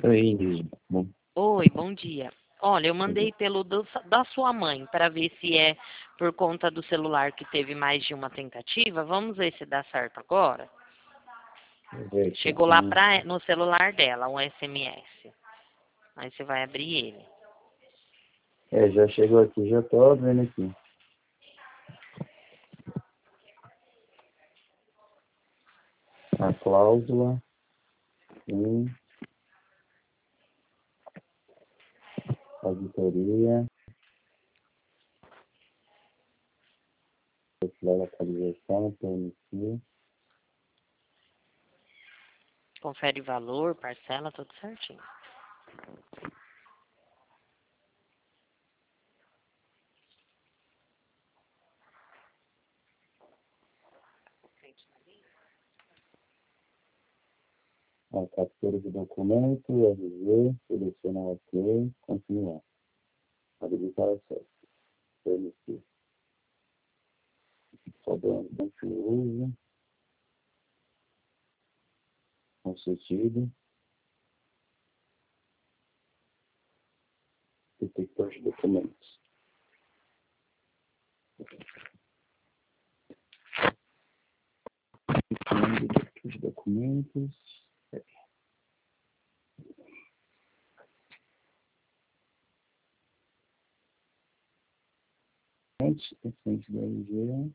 Oi, Ingrid. Bom, Oi, bom dia. Olha, eu bom dia. mandei pelo da sua mãe para ver se é por conta do celular que teve mais de uma tentativa. Vamos ver se dá certo agora. Vou ver aqui. Chegou lá no celular dela um SMS. Aí você vai abrir ele. Já chegou aqui, já tô vendo aqui. A cláusula, auditoria, localização, PMC. Confere valor, parcela, tudo certinho. A captura de documento, RG, seleciona OK, continuar. Habilitar acesso, PMC. Sobrando de uso, consentido, detector de documentos. Detector de documentos. Recente do RG.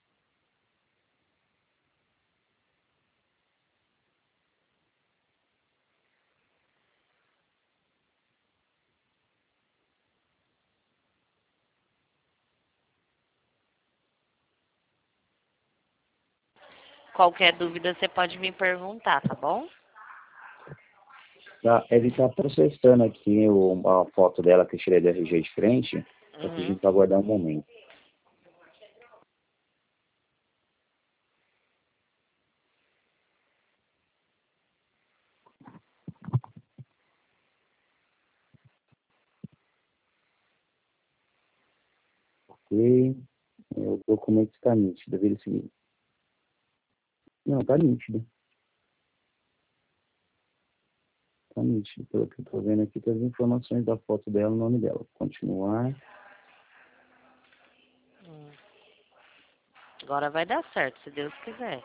Qualquer dúvida você pode me perguntar, tá bom? Tá, ele está processando aqui a foto dela que eu tirei do RG de frente. Eu pedi para aguardar um momento. Ok. O documento está nítido. Vira o seguinte. Não, está nítido. Está nítido. Pelo que eu estou vendo aqui, tem as informações da foto dela e o nome dela. Continuar. Agora vai dar certo, se Deus quiser.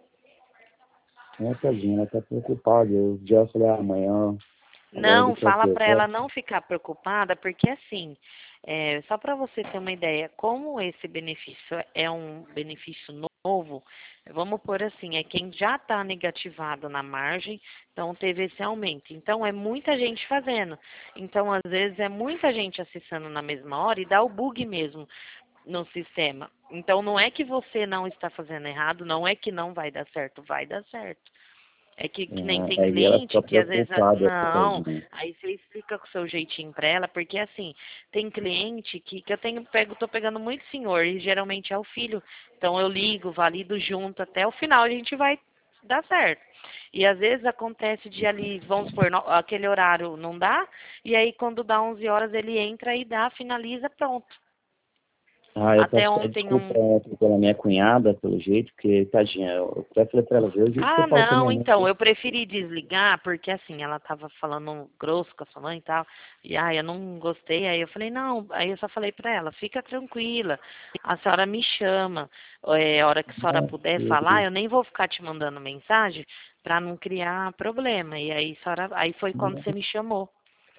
Tadinha, ela está preocupada. Eu já falei, amanhã, Não, aguardo para fala ter. para ela não ficar preocupada, porque assim, só para você ter uma ideia, como esse benefício é um benefício novo, vamos pôr assim, é quem já está negativado na margem, então teve esse aumento. Então é muita gente fazendo. Então, às vezes, é muita gente acessando na mesma hora e dá o bug mesmo no sistema. Então não é que você não está fazendo errado, não é que não vai dar certo, vai dar certo. É que nem tem Aí ela cliente fica que às vezes, preocupada. não, Tadinha. aí você explica com o seu jeitinho pra ela, porque assim, tem cliente que eu tô pegando muito senhor, e geralmente é o filho. Então eu ligo, valido junto, até o final a gente vai dar certo. E às vezes acontece de ali, vamos supor, aquele horário não dá, e aí quando dá 11 horas ele entra e dá, finaliza, pronto. Eu Até peço ontem desculpa pela minha cunhada, pelo jeito, porque, tadinha, eu até falei pra ela ver o jeito que eu Ah, falo com a não, minha então, mãe. eu preferi desligar, porque assim, ela tava falando grosso com a sua mãe e tal, e eu não gostei, aí eu falei, não, aí eu só falei pra ela, fica tranquila, a senhora me chama, a hora que a senhora puder falar, eu nem vou ficar te mandando mensagem pra não criar problema, e aí, aí foi quando você me chamou.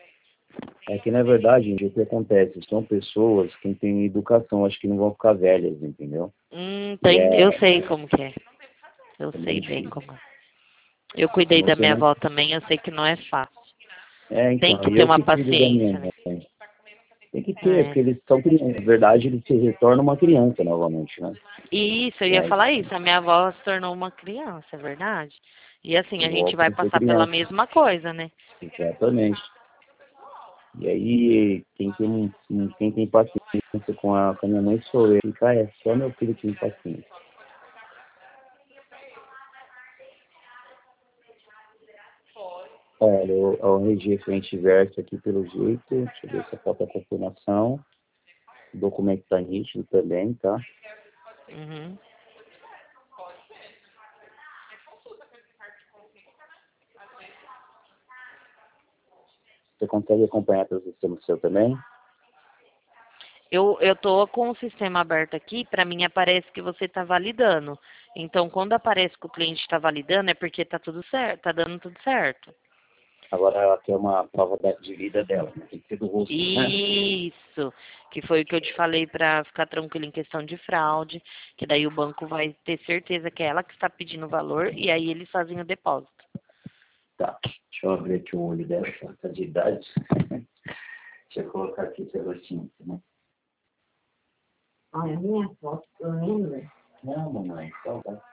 É que, na verdade, gente, o que acontece? São pessoas que têm educação, acho que não vão ficar velhas, entendeu? Eu sei como que é, eu É sei muito bem difícil. como é. Eu cuidei da Você minha não... avó também, eu sei que não é fácil. Tem Então, que e ter eu uma que cuido da minha paciência, né? mãe. Tem que ter, É. porque eles são crianças. Na verdade, eles se retornam uma criança novamente, né? Isso, eu E ia aí, falar isso. A minha avó se tornou uma criança, é verdade. E assim, a gente vai volta a ser passar pela criança. mesma coisa, né? Exatamente. E aí, quem tem paciência com a minha mãe sou eu. E, cara, é só meu filho que tem paciência. Olha, eu regi frente e verso aqui pelo jeito. Deixa eu ver se falta a confirmação. O documento está nítido também, tá? Uhum. Você consegue acompanhar pelo sistema seu também? Eu tô com o sistema aberto aqui, para mim aparece que você está validando. Então, quando aparece que o cliente está validando, é porque está tudo certo, está dando tudo certo. Agora ela quer uma prova de vida dela, né? Tem que ser do rosto, né? Isso, que foi o que eu te falei para ficar tranquilo em questão de fraude, que daí o banco vai ter certeza que é ela que está pedindo o valor e aí eles fazem o depósito. Tá, deixa eu abrir aqui o olho dela, tá de idade. Deixa eu colocar aqui seu rostinho, né? Olha, a minha foto, eu lembro. Não, mamãe, só tá.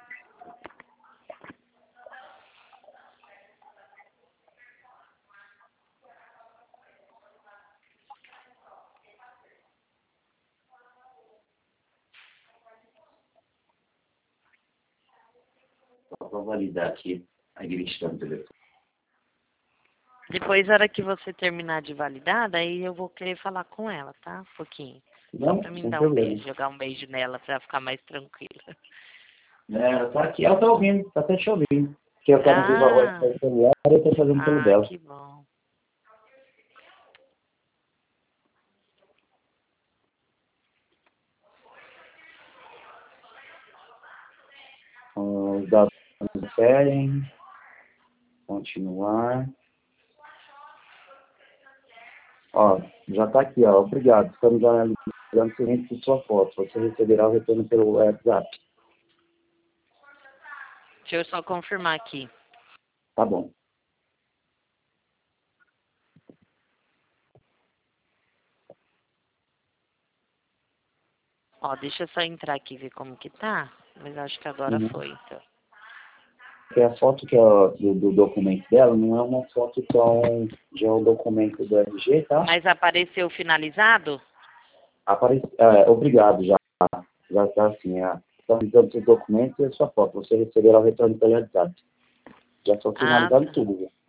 Só pra validar aqui a gritidão do telefone. Depois, na hora que você terminar de validar, daí eu vou querer falar com ela, tá? Um pouquinho. Só Não, pra mim sem dar um problema. beijo, jogar um beijo nela pra ficar mais tranquila. Ela tá aqui, ela tá ouvindo, tá até te ouvindo. Porque eu quero viva voz pelo celular e eu tô fazendo pelo dela. Que bom. Os dados diferem. Continuar. Ó, já tá aqui, ó. Obrigado. Estamos analisando o seguinte de sua foto. Você receberá o retorno pelo WhatsApp. Deixa eu só confirmar aqui. Tá bom. Ó, deixa eu só entrar aqui e ver como que tá. Mas acho que agora foi, então. Porque a foto que é do documento dela não é uma foto tão de um documento do RG, tá? Mas apareceu finalizado? Obrigado, já está assim. Estão visando seus documentos e a sua foto. Você receberá o retorno pelo WhatsApp. Já estou finalizando Tá. tudo. Viu?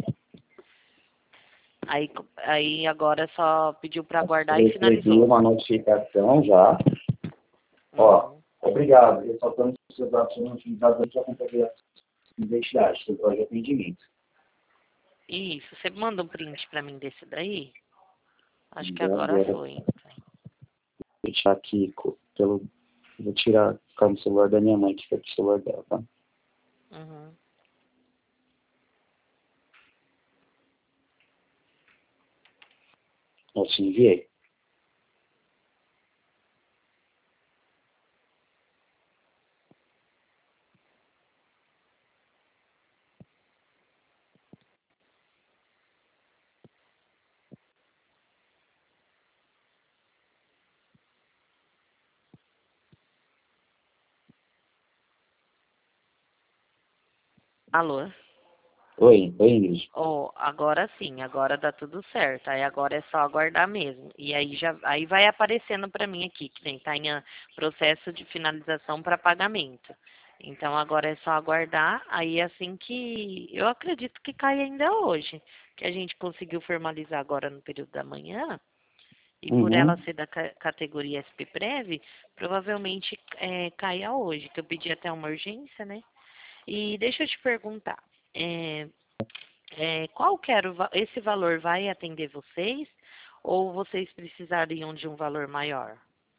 Aí agora só pediu para guardar Eu e recebi finalizou. uma notificação já. Ó, obrigado. Ressaltando que os seus dados foram utilizados para comprovar a identidade do projeto de atendimento. Isso, você manda um print para mim desse daí? Acho que Então, agora foi. Então. Vou deixar aqui vou tirar o celular da minha mãe, que fica pro celular dela, tá? Uhum. Eu te enviei. Alô? Oi, Ingrid. Oh, agora sim, agora dá tudo certo. Aí agora é só aguardar mesmo. E aí vai aparecendo para mim aqui que tem tá em processo de finalização para pagamento. Então agora é só aguardar. Aí assim que eu acredito que cai ainda hoje, que a gente conseguiu formalizar agora no período da manhã. E por ela ser da categoria SP-Prev, provavelmente caia hoje, que eu pedi até uma urgência, né? E deixa eu te perguntar, qual que era esse valor vai atender vocês ou vocês precisariam de um valor maior?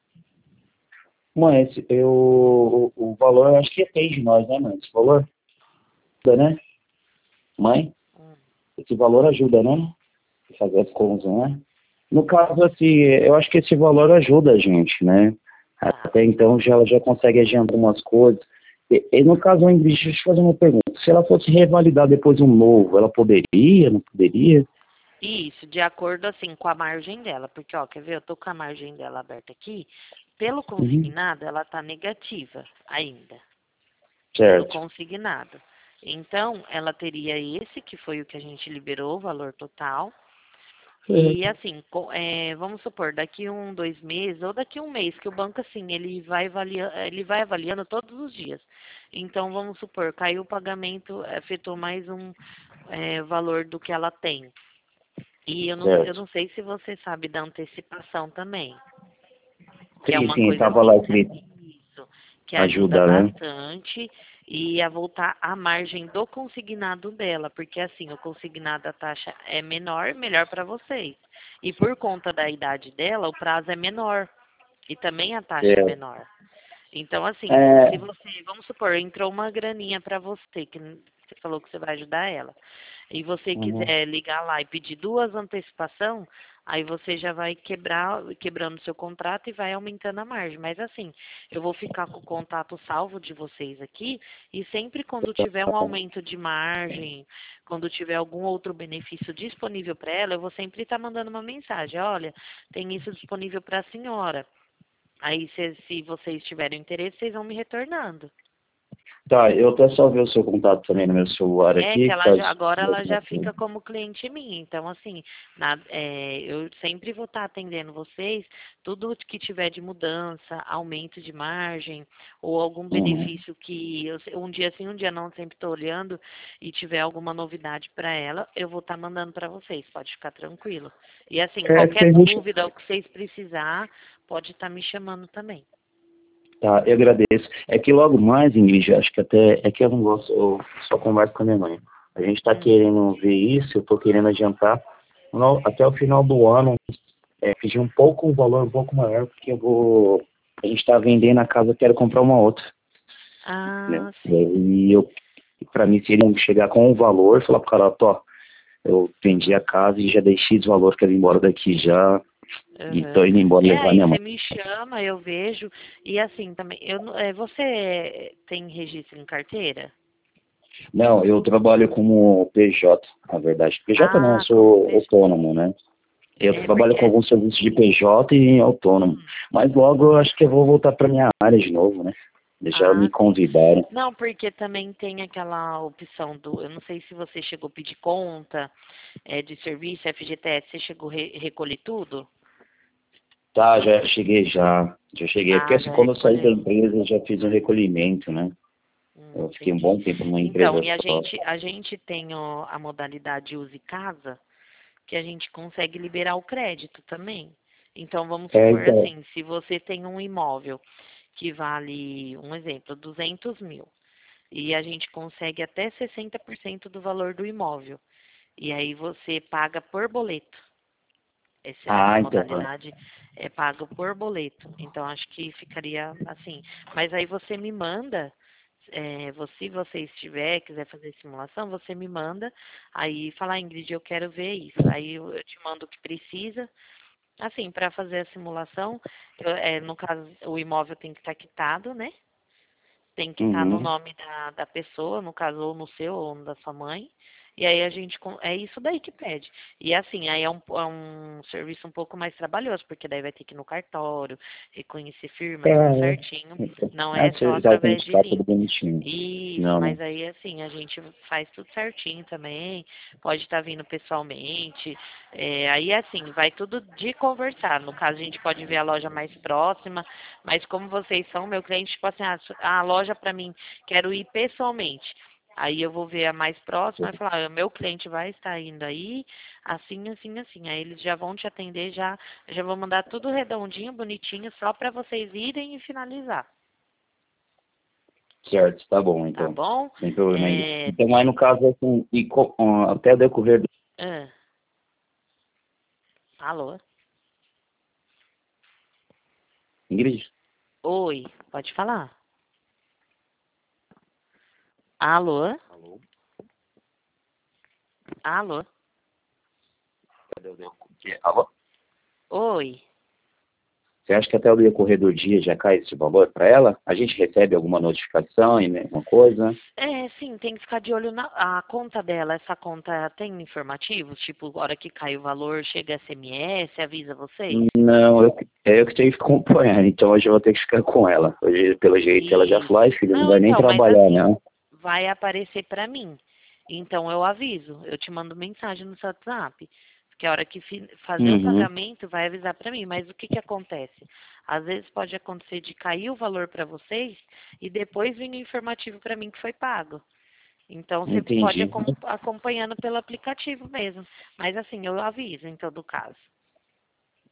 Mãe, o valor eu acho que atende nós, né, mãe? Esse valor ajuda, né? Mãe, esse valor ajuda, né? Fazer as contas, né? No caso, assim, eu acho que esse valor ajuda a gente, né? Até então ela já consegue adiantar algumas coisas. E no caso, Ingrid, deixa eu te fazer uma pergunta. Se ela fosse revalidar depois um novo, ela poderia, não poderia? Isso, de acordo assim com a margem dela, porque ó, quer ver, eu tô com a margem dela aberta aqui, pelo consignado ela tá negativa ainda. Pelo Certo. consignado. Então, ela teria esse, que foi o que a gente liberou, o valor total. E assim, vamos supor, daqui 2 meses, ou daqui 1 mês, que o banco, assim, ele vai avaliando todos os dias. Então, vamos supor, caiu o pagamento, afetou mais um valor do que ela tem. E eu não sei se você sabe da antecipação também. Que é uma Sim, coisa estava lá assim, escrito. isso, que ajuda Ajuda, né? bastante e a voltar à margem do consignado dela, porque assim, o consignado a taxa é menor, melhor para vocês. E por conta da idade dela, o prazo é menor e também a taxa é É, menor. Então, assim, se é, você, vamos supor, entrou uma graninha para você, que você falou que você vai ajudar ela, e você uhum. quiser ligar lá e pedir 2 antecipação, aí você já vai quebrando seu contrato e vai aumentando a margem. Mas assim, eu vou ficar com o contato salvo de vocês aqui e sempre quando tiver um aumento de margem, quando tiver algum outro benefício disponível para ela, eu vou sempre estar mandando uma mensagem. Olha, tem isso disponível para a senhora. Aí, se vocês tiverem interesse, vocês vão me retornando. Tá, eu até salvei o seu contato também no meu celular É aqui, que ela caso já, agora ela alguma já coisa. fica como cliente minha. Então, assim, eu sempre vou estar atendendo vocês, tudo que tiver de mudança, aumento de margem, ou algum Uhum. benefício que um dia sim, um dia não, sempre estou olhando e tiver alguma novidade para ela, eu vou estar mandando para vocês, pode ficar tranquilo. E assim, É que qualquer a gente. dúvida, o que vocês precisar, pode estar me chamando também. Tá, eu agradeço. É que logo mais, Ingrid, acho que até. É que eu não gosto, eu só converso com a minha mãe. A gente tá Hum. querendo ver isso, eu tô querendo adiantar até o final do ano, pedir um valor um pouco maior, porque eu vou. A gente tá vendendo a casa, eu quero comprar uma outra, né? Ah, E sim. aí pra mim, se ele chegar com um valor, falar pro cara, ó, eu vendi a Uhum. casa e já dei X valor, quero ir embora daqui já, e tô Uhum. indo embora É, levar aí minha mãe. você me chama, eu vejo. E assim também, você tem registro em carteira? Não, eu trabalho como PJ, na verdade. PJ não, eu Ah, como sou PJ. autônomo, né? Eu É, trabalho porque com alguns serviços de PJ e autônomo. Mas logo eu acho que eu vou voltar para minha área de novo, né? Já me ah, sim. convidaram. Não, porque também tem aquela opção eu não sei se você chegou a pedir conta, de serviço, FGTS, você chegou a recolher tudo? Tá, já cheguei já. Já cheguei. Porque Ah, assim, já quando eu saí da recolheu. empresa, eu já fiz um recolhimento, né? Eu fiquei um Entendi. bom tempo numa Então, empresa e a só. gente, a gente tem a modalidade Use Casa, que a gente consegue liberar o crédito também. Então, vamos É, supor então. assim, se você tem um imóvel que vale, um exemplo, 200 mil, e a gente consegue até 60% do valor do imóvel, e aí você paga por boleto. Essa Ah, então. modalidade é pago por boleto. Então, acho que ficaria assim. Mas aí você me manda, se você estiver, quiser fazer simulação, você me manda, aí fala, Ingrid, eu quero ver isso. Aí eu te mando o que precisa. Assim, para fazer a simulação, no caso, o imóvel tem que estar quitado, né? Tem que estar no Uhum. nome da pessoa, no caso, ou no seu, ou no da sua mãe. E aí a gente, é isso daí que pede. E assim, aí é um serviço um pouco mais trabalhoso, porque daí vai ter que ir no cartório, reconhecer firma, É, tudo é. certinho. Então, Não é só você já tem através que de ficar mim. tudo bonitinho. Isso, Não, mas não. aí assim, a gente faz tudo certinho também, pode estar vindo pessoalmente. Aí assim, vai tudo de conversar. No caso, a gente pode ver a loja mais próxima, mas como vocês são meu cliente, tipo assim, a loja para mim, quero ir pessoalmente. Aí eu vou ver a mais próxima e falar, meu cliente vai estar indo aí, assim, assim, assim. Aí eles já vão te atender, já vou mandar tudo redondinho, bonitinho, só para vocês irem e finalizar. Certo, tá bom, Tá então. bom? Sem problema aí. É, Então, aí no caso, assim, até o decorrer do. ah, alô? Ingrid? Oi, pode falar. Alô? Alô? Alô? Alô? Oi. Você acha que até o decorrer do dia já cai esse valor para ela? A gente recebe alguma notificação e alguma coisa? Sim, tem que ficar de olho na a conta dela. Essa conta tem informativos? Tipo, a hora que cai o valor, chega SMS, avisa vocês? Não, eu que tenho que acompanhar, então hoje eu vou ter que ficar com ela. Hoje, pelo jeito, ela já falou, ai Isso. filho, não Não, vai nem então, mas trabalhar, assim, né? vai aparecer para mim. Então eu aviso, eu te mando mensagem no seu WhatsApp. Porque a hora que fazer o Uhum, pagamento vai avisar para mim. Mas o que que acontece? Às vezes pode acontecer de cair o valor para vocês e depois vir o informativo para mim que foi pago. Então você pode entendi. acompanhando pelo aplicativo mesmo. Mas assim, eu aviso em todo caso.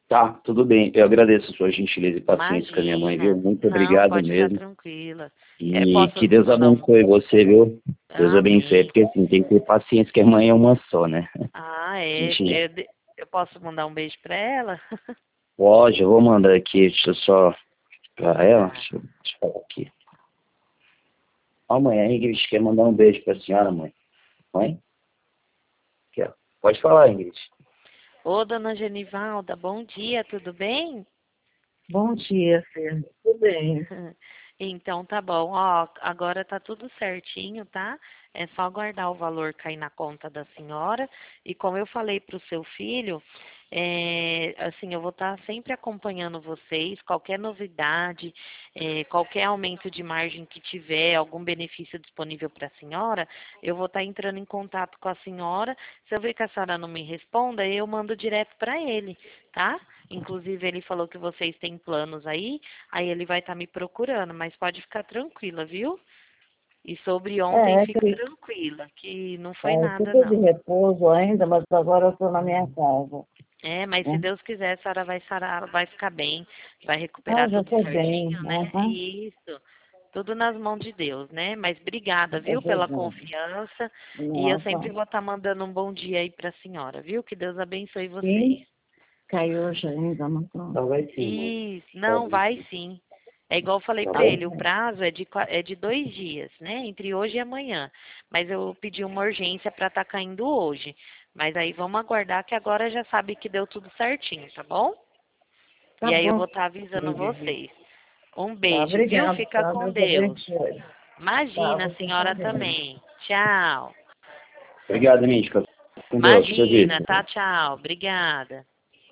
Tá, tudo bem. Eu agradeço a sua gentileza e paciência com a minha mãe, viu? Imagina. Muito Não, obrigado pode ficar mesmo. tranquila. E que Posso Deus mandar abençoe você, viu? Deus abençoe, Amém. porque assim, tem que ter paciência, que a mãe é uma só, né? Ah, A é. gente Eu posso mandar um beijo pra ela? pode, eu vou mandar aqui, deixa eu só pra ela, Tá. deixa eu falar aqui. Ó, mãe, a Ingrid quer mandar um beijo pra senhora, mãe. Mãe? Aqui, ó. Pode falar, Ingrid. Ô, dona Genivalda, bom dia, tudo bem? Bom dia, Fernanda. Tudo bem. Então tá bom, ó, agora tá tudo certinho, tá? É só aguardar o valor cair na conta da senhora. E como eu falei pro seu filho, assim, eu vou estar sempre acompanhando vocês, qualquer novidade, qualquer aumento de margem que tiver, algum benefício disponível para a senhora, eu vou estar entrando em contato com a senhora. Se eu ver que a senhora não me responda, eu mando direto para ele, tá? Inclusive, ele falou que vocês têm planos aí ele vai estar me procurando, mas pode ficar tranquila, viu? E sobre ontem, fica Que tranquila, que não foi nada, eu tô de não. repouso ainda, mas agora eu estou na minha casa. Mas se Né? Deus quiser, a senhora vai sarar, vai ficar bem, vai Ah, recuperar já tudo estou bem. certinho, né? Aham. Isso, tudo nas mãos de Deus, né? Mas obrigada, É viu, pela verdade. confiança. E eu sempre Nossa. vou estar mandando um bom dia aí para a senhora, viu? Que Deus abençoe vocês. Sim, caiu hoje ainda, não tô. Então vai sim, mãe. Isso, não, vai sim. É igual eu falei Tá para bom? ele, o prazo é de 2 dias, né? Entre hoje e amanhã. Mas eu pedi uma urgência para estar caindo hoje. Mas aí vamos aguardar que agora já sabe que deu tudo certinho, tá bom? Tá E aí eu bom. vou estar avisando vocês. Um Tá, beijo, viu? obrigado. Fica Tá, com Deus Deus. abençoe. Tá, Imagina, a você senhora também. também. Tchau. Obrigado, Mítica. Com Deus, Imagina, serviço. tá? Tchau. Obrigada.